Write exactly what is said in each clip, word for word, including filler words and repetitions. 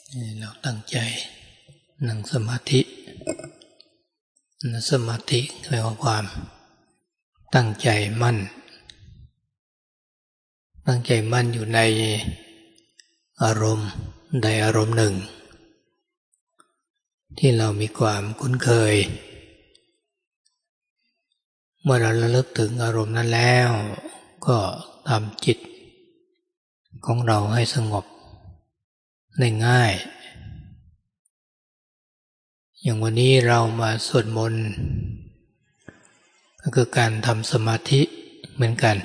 เราตั้งใจนั่งสมาธิสมาธิแปลว่าความตั้งใจมั่นตั้งใจมั่นอยู่ในอารมณ์ใดอารมณ์หนึ่งที่เรามีความคุ้นเคยเมื่อเราระลึกถึงอารมณ์นั้นแล้วก็ทำจิตของเราให้สงบได้ง่ายอย่างวันนี้เรามาสวดมนต์ก็คือการทำสมาธิเหมือนกัน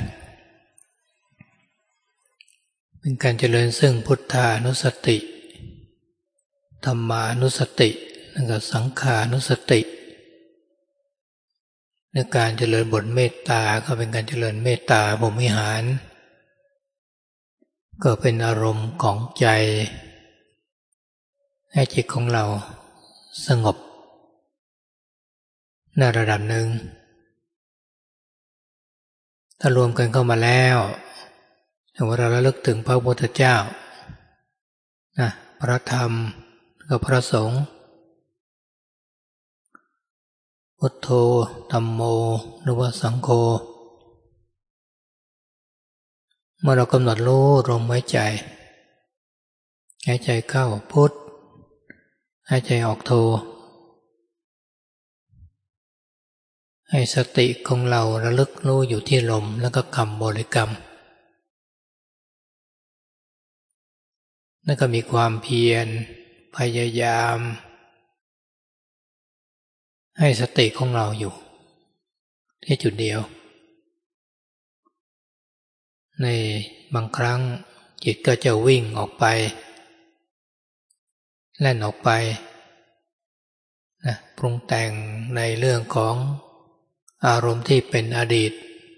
เป็นการเจริญซึ่งพุทธานุสติธัมมานุสติแล้วก็สังขานุสติในการเจริญบทเมตตาก็เป็นการเจริญเมตตาพรหมวิหารก็เป็นอารมณ์ของใจให้จิตของเราสงบในระดับหนึ่งถ้ารวมกันเข้ามาแล้วถ้าว่าเราระลึกถึงพระพุทธเจ้านะพระธรรมกับพระสงฆ์พุทโธธัมโมหรือว่าสังโฆเมื่อเรากำหนดรู้ลมหายใจหายใจเข้าพุทหายใจออกโธให้สติของเราระลึกรู้อยู่ที่ลมแล้วก็คำบริกรรมแล้วก็มีความเพียรพยายามให้สติของเราอยู่ที่จุดเดียวในบางครั้งจิตก็จะวิ่งออกไปแล่นออกไปนะปรุงแต่งในเรื่องของอารมณ์ที่เป็นอดีต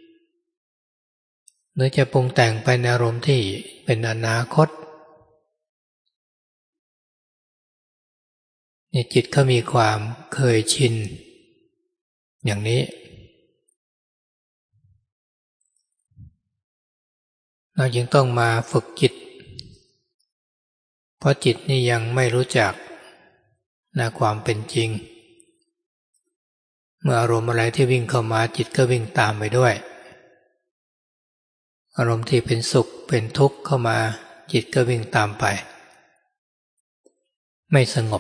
หรือจะปรุงแต่งไปในอารมณ์ที่เป็นอนาคตนี่จิตเขามีความเคยชินอย่างนี้เราจึงต้องมาฝึกจิตเพราะจิตนี่ยังไม่รู้จักในความเป็นจริงเมื่ออารมณ์อะไรที่วิ่งเข้ามาจิตก็วิ่งตามไปด้วยอารมณ์ที่เป็นสุขเป็นทุกข์เข้ามาจิตก็วิ่งตามไปไม่สงบ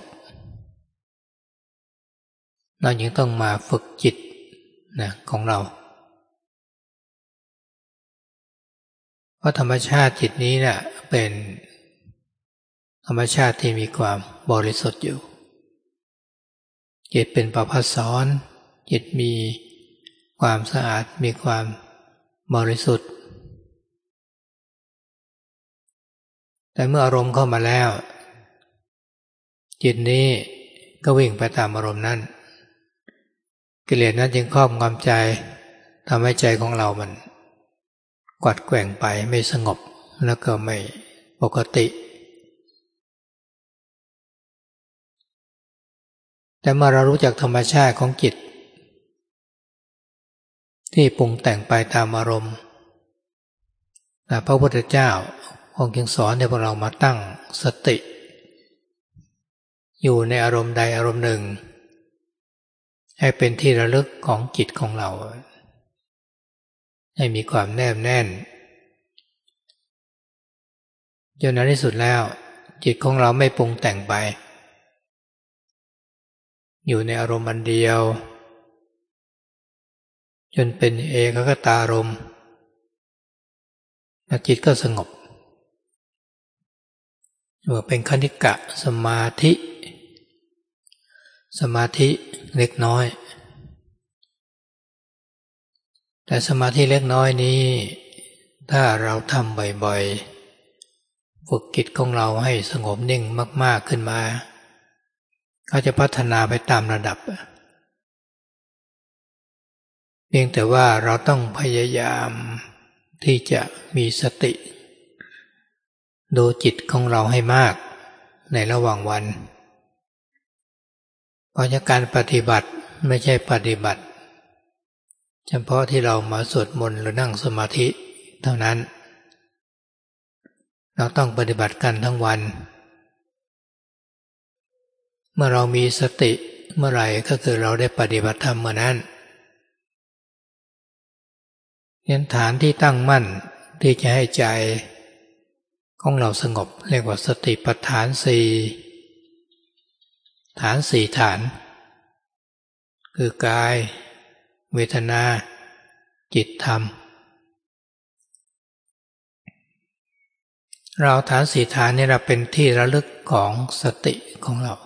เราจึงต้องมาฝึกจิตนะของเราเพราะธรรมชาติจิตนี้เนี่ยเป็นธรรมชาติที่มีความบริสุทธิ์อยู่จิตเป็นประภัสสรจิตมีความสะอาดมีความบริสุทธิ์แต่เมื่ออารมณ์เข้ามาแล้วจิตนี้ก็วิ่งไปตามอารมณ์นั้นกิเลสนั้นจึงครอบงำใจทำให้ใจของเรามันกวัดแกว่งไปไม่สงบแล้วก็ไม่ปกติแต่เมื่อเรารู้จักธรรมชาติของจิตที่ปรุงแต่งไปตามอารมณ์พระพุทธเจ้าองค์จึงสอนให้พวกเรามาตั้งสติอยู่ในอารมณ์ใดอารมณ์หนึ่งให้เป็นที่ระลึกของจิตของเราให้มีความแนบแน่นจนในที่สุดแล้วจิตของเราไม่ปรุงแต่งไปอยู่ในอารมณ์อันเดียวจนเป็นเอกคตารมณ์และจิตก็สงบเมื่อเป็นคณิกะสมาธิสมาธิเล็กน้อยแต่สมาธิเล็กน้อยนี้ถ้าเราทำบ่อยๆฝึกจิตของเราให้สงบนิ่งมากๆขึ้นมาก็จะพัฒนาไปตามระดับเพียงแต่ว่าเราต้องพยายามที่จะมีสติดูจิตของเราให้มากในระหว่างวันเพราะการปฏิบัติไม่ใช่ปฏิบัติเฉพาะที่เรามาสวดมนต์หรือนั่งสมาธิเท่านั้นเราต้องปฏิบัติกันทั้งวันเมื่อเรามีสติเมื่อไหร่ก็คือเราได้ปฏิบัติธรรมเมื่อนั้นยันฐานที่ตั้งมั่นที่จะให้ใจของเราสงบเรียกว่าสติปัฏฐานสี่ฐานสี่ฐานคือกายเวทนาจิตธรรมเราฐานสี่ฐานนี้เราเป็นที่ระลึกของสติของเรา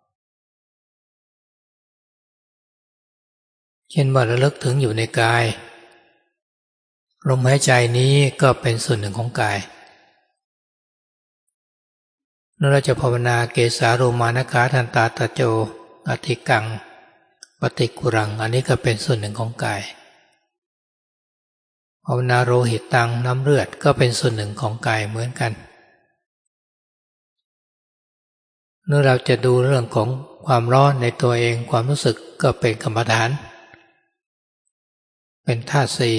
เช่นว่าระลึกถึงอยู่ในกายลมหายใจนี้ก็เป็นส่วนหนึ่งของกายแล้วเราจะภาวนาเกสาโรมานคาทันตาตะโจอธิกังปฏิกุรังอันนี้ก็เป็นส่วนหนึ่งของกายภาวนาโรหิตตังน้ำเลือดก็เป็นส่วนหนึ่งของกายเหมือนกันเมื่อเราจะดูเรื่องของความร้อนในตัวเองความรู้สึกก็เป็นกรรมฐานเป็นธาตุสี่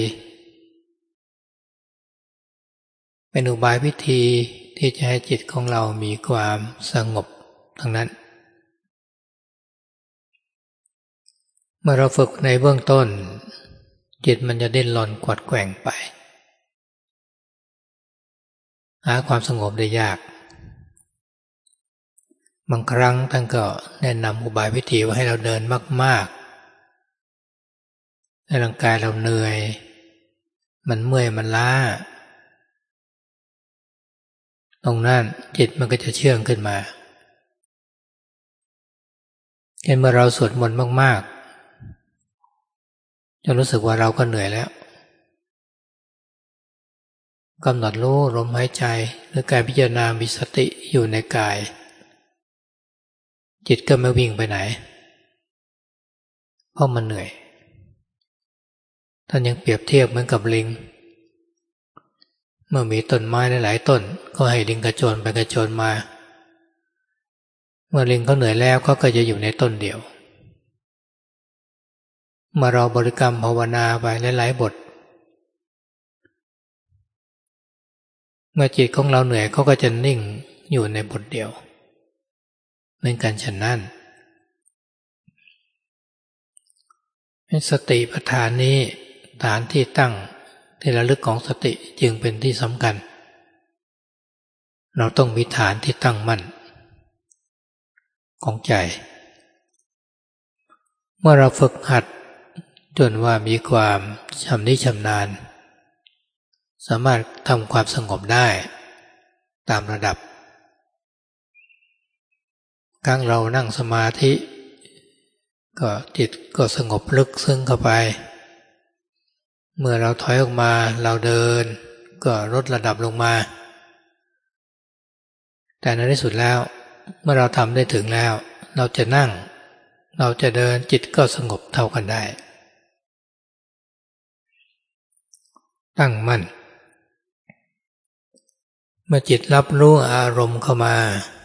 เป็นอุบายวิธีที่จะให้จิตของเรามีความสงบทั้งนั้นเมื่อเราฝึกในเบื้องต้นจิตมันจะดิ้นรนกวัดแกว่งไปหาความสงบได้ยากบางครั้งท่านก็แนะนำอุบายวิธีว่าให้เราเดินมากๆให้ร่างกายเราเหนื่อยมันเมื่อยมันล้าตรงนั้นจิตมันก็จะเชื่องขึ้นมาเห็นเมื่อเราสวดมนต์มากๆจะรู้สึกว่าเราก็เหนื่อยแล้วกำหนดรู้ลมหายใจหรือการพิจารณามีสติอยู่ในกายจิตก็ไม่วิ่งไปไหนเพราะมันเหนื่อยท่านยังเปรียบเทียบเหมือนกับลิงเมื่อมีต้นไม้หลายๆต้นก็ให้ลิงกระโจนไปกระโจนมาเมื่อลิงเขาเหนื่อยแล้วเขาก็จะอยู่ในต้นเดียวเมื่อเราบริกรรมภาวนาไปหลายๆบทเมื่อจิตของเราเหนื่อยเขาก็จะนิ่งอยู่ในบทเดียวเหมือนกันฉะนั้นสติปัฏฐานนี้ฐานที่ตั้งที่ระลึกของสติจึงเป็นที่สำคัญเราต้องมีฐานที่ตั้งมั่นของใจเมื่อเราฝึกหัดจนว่ามีความชำนิชำนาญสามารถทำความสงบได้ตามระดับครั้งเรานั่งสมาธิก็จิตก็สงบลึกซึ้งเข้าไปเมื่อเราถอยออกมาเราเดินก็ลดระดับลงมาแต่ในที่สุดแล้วเมื่อเราทำได้ถึงแล้วเราจะนั่งเราจะเดินจิตก็สงบเท่ากันได้ตั้งมั่นเมื่อจิตรับรู้อารมณ์เข้ามา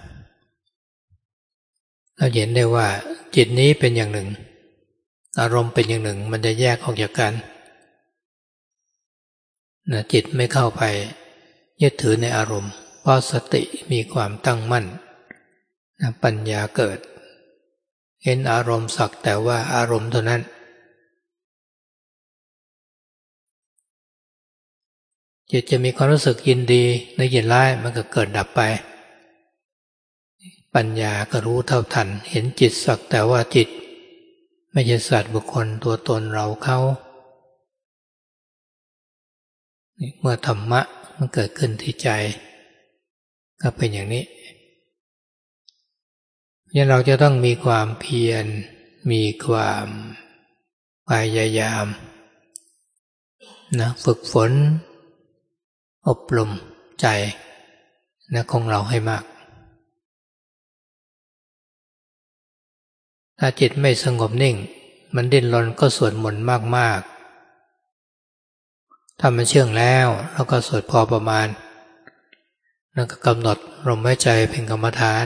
เราเห็นได้ว่าจิตนี้เป็นอย่างหนึ่งอารมณ์เป็นอย่างหนึ่งมันจะแยกออกจากกันนะจิตไม่เข้าไปยึดถือในอารมณ์เพราะสติมีความตั้งมั่นนะปัญญาเกิดเห็นอารมณ์สักแต่ว่าอารมณ์เท่านั้นจิตจะมีความรู้สึกยินดีหรือยินร้ายมันก็เกิดดับไปปัญญาก็รู้เท่าทันเห็นจิตสักแต่ว่าจิตไม่ใช่สัตว์บุคคลตัวตนเราเขาเมื่อธรรมะมันเกิดขึ้นที่ใจก็เป็นอย่างนี้ยันเราจะต้องมีความเพียรมีความพยายามนะฝึกฝนอบรมใจนะของเราให้มากถ้าจิตไม่สงบนิ่งมันดิ้นรนก็สวดมนต์มากๆถ้ามันเชื่องแล้วเราก็สวดพอประมาณแล้วก็กำหนดลมหายใจเป็นกรรมฐาน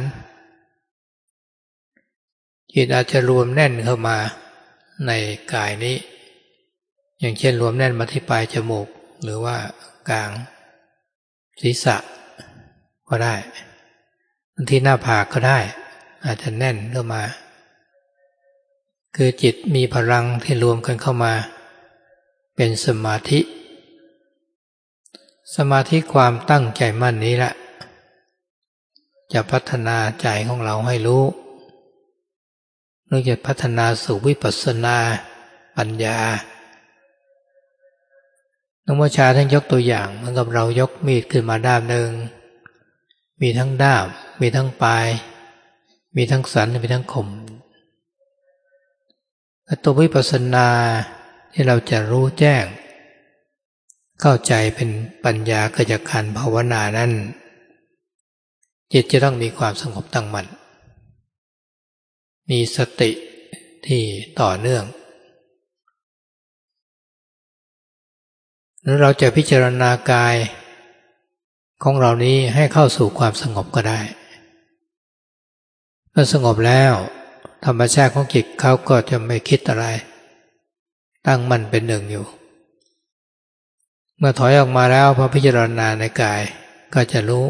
จิตอาจจะรวมแน่นเข้ามาในกายนี้อย่างเช่นรวมแน่นมาที่ปลายจมูกหรือว่ากลางศีรษะก็ได้ที่หน้าผากก็ได้อาจจะแน่นเข้ามาคือจิตมีพลังที่รวมกันเข้ามาเป็นสมาธิสมาธิความตั้งใจมั่นนี้แหละจะพัฒนาใจของเราให้รู้หรือจะพัฒนาสู่วิปัสสนาปัญญาหลวงพ่อชาท่านยกตัวอย่างเหมือนกับเรายกมีดขึ้นมาด้ามหนึ่งมีทั้งด้ามมีทั้งปลายมีทั้งสันมีทั้งคมตัววิปัสสนาที่เราจะรู้แจ้งเข้าใจเป็นปัญญาเกิดจากการภาวนานั้นจิตจะต้องมีความสงบตั้งมั่นมีสติที่ต่อเนื่องหรือเราจะพิจารณากายของเรานี้ให้เข้าสู่ความสงบก็ได้เมื่อสงบแล้วธรรมชาติของจิตเขาก็จะไม่คิดอะไรตั้งมั่นเป็นหนึ่งอยู่เมื่อถอยออกมาแล้วพอพิจารณาในกายก็จะรู้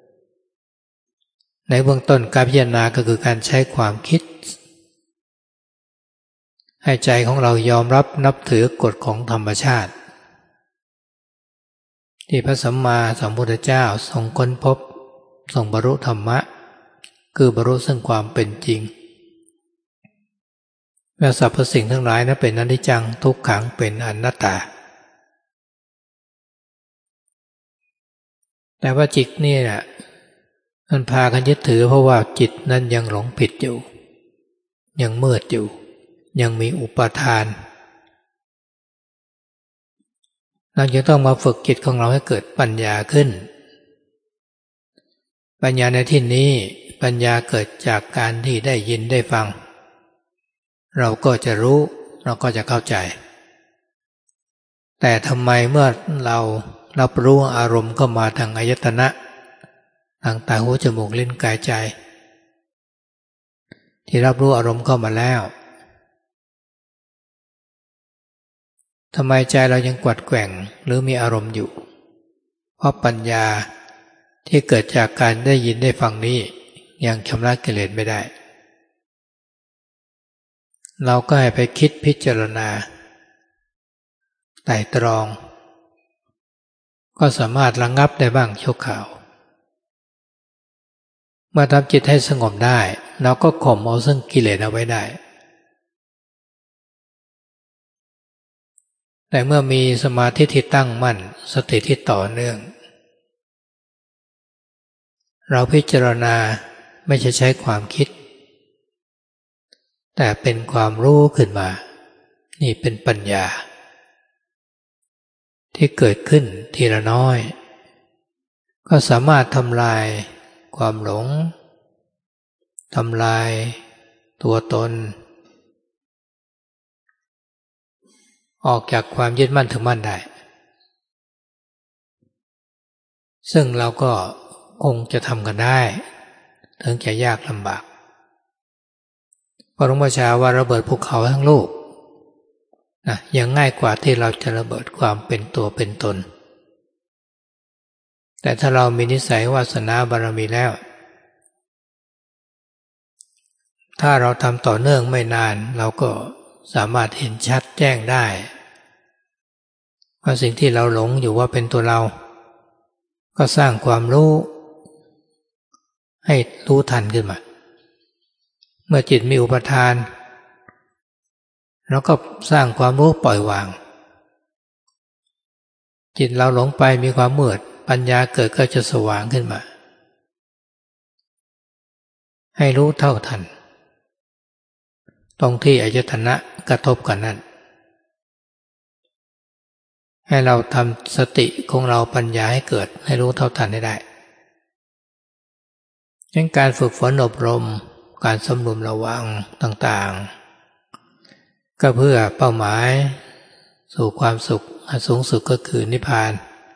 ในเบื้องต้นการพิจารณาก็คือการใช้ความคิดให้ใจของเรายอมรับนับถือกฎของธรรมชาติที่พระสัมมาสัมพุทธเจ้าทรงค้นพบทรงบรรลุธรรมะคือบรรลุซึ่งความเป็นจริงและสรรพสิ่งทั้งหลายนั้นเป็นอนิจจังทุกขังเป็นอนัตตาแต่ว่าจิตนี่แหละมันพากันยึดถือเพราะว่าจิตนั้นยังหลงผิดอยู่ยังมืดอยู่ยังมีอุปาทานเราจึงต้องมาฝึกจิตของเราให้เกิดปัญญาขึ้นปัญญาในที่นี้ปัญญาเกิดจากการที่ได้ยินได้ฟังเราก็จะรู้เราก็จะเข้าใจแต่ทำไมเมื่อเรารับรู้อารมณ์เข้ามาทางอายตนะทางตาหูจมูกลิ้นกายใจที่รับรู้อารมณ์เข้ามาแล้วทำไมใจเรายังกวัดแกว่งหรือมีอารมณ์อยู่เพราะปัญญาที่เกิดจากการได้ยินได้ฟังนี้ยังชำระกิเลสไม่ได้เราก็ให้ไปคิดพิจารณาไตร่ตรองก็สามารถระงับได้บ้างชั่วคราวเมื่อทำจิตให้สงบได้เราก็ข่มเอาซึ่งกิเลสเอาไว้ได้แต่เมื่อมีสมาธิที่ตั้งมั่นสติที่ต่อเนื่องเราพิจารณาไม่ใช่ใช้ความคิดแต่เป็นความรู้ขึ้นมานี่เป็นปัญญาที่เกิดขึ้นทีละน้อยก็สามารถทำลายความหลงทำลายตัวตนออกจากความยึดมั่นถือมั่นได้ซึ่งเราก็คงจะทำกันได้ถึงจะยากลำบากพระหลวงพ่อชาว่าระเบิดภูเขาทั้งลูกนะยังง่ายกว่าที่เราจะระเบิดความเป็นตัวเป็นตนแต่ถ้าเรามีนิสัยวาสนาบารมีแล้วถ้าเราทำต่อเนื่องไม่นานเราก็สามารถเห็นชัดแจ้งได้ว่าสิ่งที่เราหลงอยู่ว่าเป็นตัวเราก็สร้างความรู้ให้รู้ทันขึ้นมาเมื่อจิตมีอุปทานเราก็สร้างความรู้ปล่อยวางจิตเราหลงไปมีความมืดปัญญาเกิดก็จะสว่างขึ้นมาให้รู้เท่าทันตรงที่อายตนะกระทบกันนั้นให้เราทำสติของเราปัญญาให้เกิดให้รู้เท่าทันให้ได้ดังการฝึกฝนอบรมการสำรวมระวังต่างๆก็เพื่อเป้าหมายสู่ความสุขอันสูงสุดก็คือนิพพาน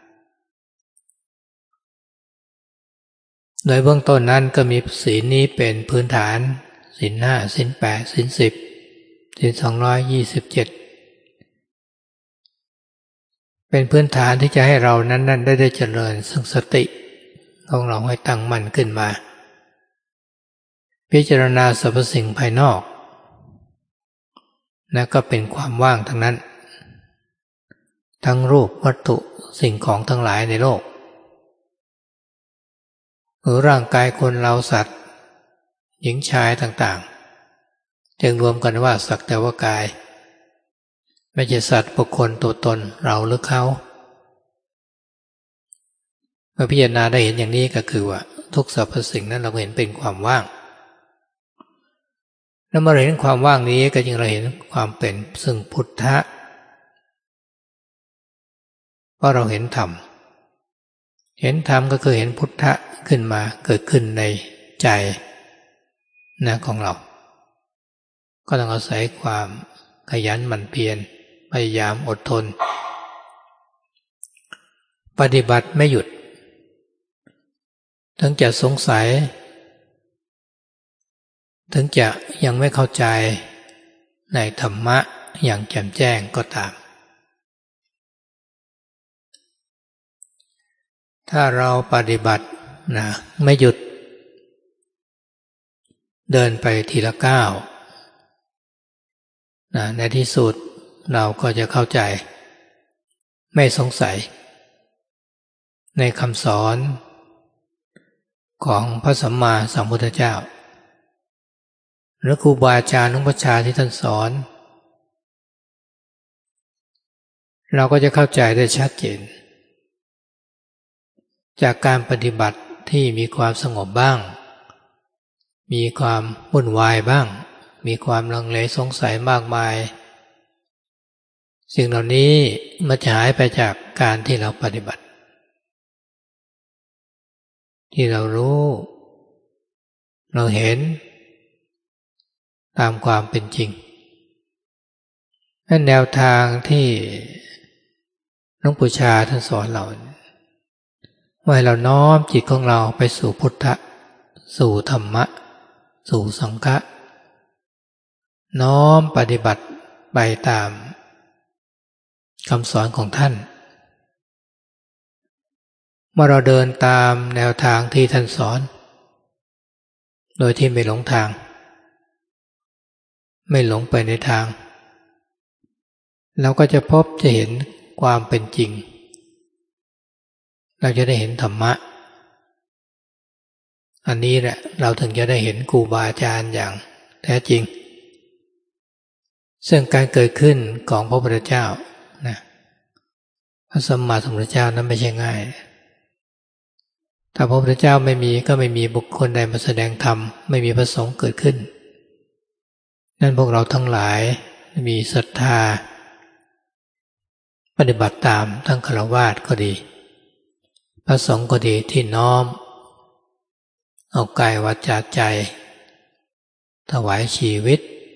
โดยเบื้องต้นนั้นก็มีศีลนี้เป็นพื้นฐานศีลห้าศีลแปดศีลสิบศีลสองร้อยยี่สิบเจ็ดเป็นพื้นฐานที่จะให้เรานั้นๆได้ได้เจริญซึ่งสติของเราให้ตั้งมั่นขึ้นมาพิจารณาสรรพสิ่งภายนอกนั่นก็เป็นความว่างทั้งนั้นทั้งรูปวัตถุสิ่งของทั้งหลายในโลกหรือร่างกายคนเราสัตว์หญิงชายต่างๆจึงรวมกันว่าสักแต่ว่ากายไม่ใช่สัตว์บุคคลตัวตนเราหรือเขาเมื่อพิจารณาได้เห็นอย่างนี้ก็คือว่าทุกสรรพสิ่งนั้นเราเห็นเป็นความว่างแล้วเมื่อเราเห็นความว่างนี้ก็จึงเราเห็นความเป็นซึ่งพุทธะเพราะเราเห็นธรรมเห็นธรรมก็คือเห็นพุทธะขึ้นมาเกิดขึ้นในใจนะของเราก็ต้องอาศัยความขยันหมั่นเพียรพยายามอดทนปฏิบัติไม่หยุดถึงจะสงสัยถึงจะยังไม่เข้าใจในธรรมะอย่างแจ่มแจ้งก็ตามถ้าเราปฏิบัตินะไม่หยุดเดินไปทีละก้าวนะในที่สุดเราก็จะเข้าใจไม่สงสัยในคำสอนของพระสัมมาสัมพุทธเจ้าหรือครูบาอาจารย์หลวงพ่อชาที่ท่านสอนเราก็จะเข้าใจได้ชัดเจนจากการปฏิบัติที่มีความสงบบ้างมีความวุ่นวายบ้างมีความลังเลสงสัยมากมายสิ่งเหล่านี้มันจะหายไปจากการที่เราปฏิบัติที่เรารู้เราเห็นตามความเป็นจริงนั่นแนวทางที่หลวงปู่ชาท่านสอนเราว่าให้เราน้อมจิตของเราไปสู่พุทธะสู่ธรรมะสู่สังฆะน้อมปฏิบัติไปตามคำสอนของท่านเมื่อเราเดินตามแนวทางที่ท่านสอนโดยที่ไม่หลงทางไม่หลงไปในทางเราก็จะพบจะเห็นความเป็นจริงเราจะได้เห็นธรรมะอันนี้แหละเราถึงจะได้เห็นครูบาอาจารย์อย่างแท้จริงซึ่งการเกิดขึ้นของพระพุทธเจ้านะพระสัมมาสัมพุทธเจ้านั้นไม่ใช่ง่ายถ้าพระพุทธเจ้าไม่มีก็ไม่มีบุคคลใดมาแสดงธรรมไม่มีพระสงฆ์เกิดขึ้นนั่นพวกเราทั้งหลายมีศรัทธาปฏิบัติตามทั้งฆราวาสก็ดีพระสงฆ์ก็ดีที่น้อมเอากายวาจาใจถวายชีวิต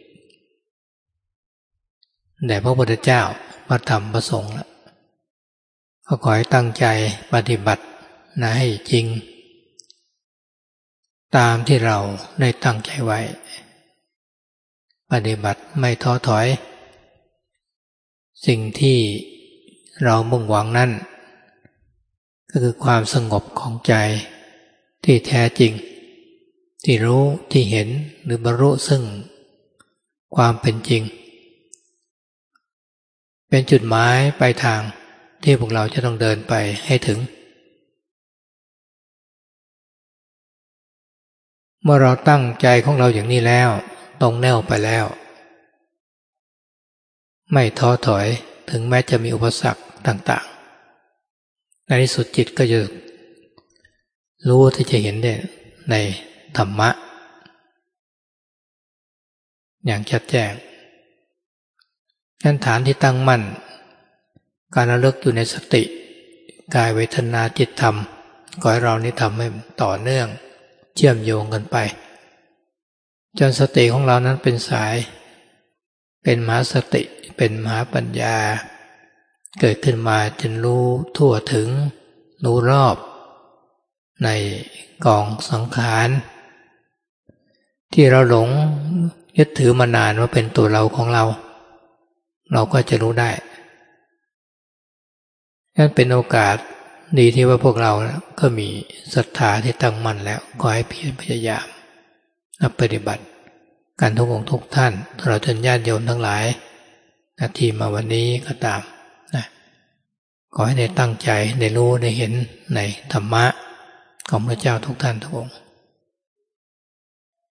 แด่พระพุทธเจ้าพระธรรมพระสงฆ์แล้วก็ขอให้ตั้งใจปฏิบัตินะให้จริงตามที่เราได้ตั้งใจไว้ปฏิบัติไม่ท้อถอยสิ่งที่เรามุ่งหวังนั้นก็คือความสงบของใจที่แท้จริงที่รู้ที่เห็นหรือบรรลุซึ่งความเป็นจริงเป็นจุดหมายปลายทางที่พวกเราจะต้องเดินไปให้ถึงเมื่อเราตั้งใจของเราอย่างนี้แล้วตรงแนวไปแล้วไม่ท้อถอยถึงแม้จะมีอุปสรรคต่างๆในที่สุดจิตก็จะรู้ที่จะเห็นได้ในธรรมะอย่างชัดแจ้งนั่นฐานที่ตั้งมั่นการระลึกอยู่ในสติกายเวทนาจิตธรรมขอให้เรานี้ทำให้ต่อเนื่องเชื่อมโยงกันไปจนสติของเรานั้นเป็นสายเป็นมหาสติเป็นมหาปัญญาเกิดขึ้นมาจนรู้ทั่วถึงรู้รอบในกองสังขารที่เราหลงยึดถือมานานว่าเป็นตัวเราของเราเราก็จะรู้ได้นั่นเป็นโอกาสดีที่ว่าพวกเราก็มีศรัทธาที่ตั้งมั่นแล้วขอให้เพียรพยายามนับปฏิบัติการทุกองค์ทุกท่านตลอดจนญาติโยมทั้งหลายนาทีมาวันนี้ก็ตามนะขอให้ได้ตั้งใจได้รู้ได้เห็นในธรรมะของพระเจ้าทุกท่านทุกองค์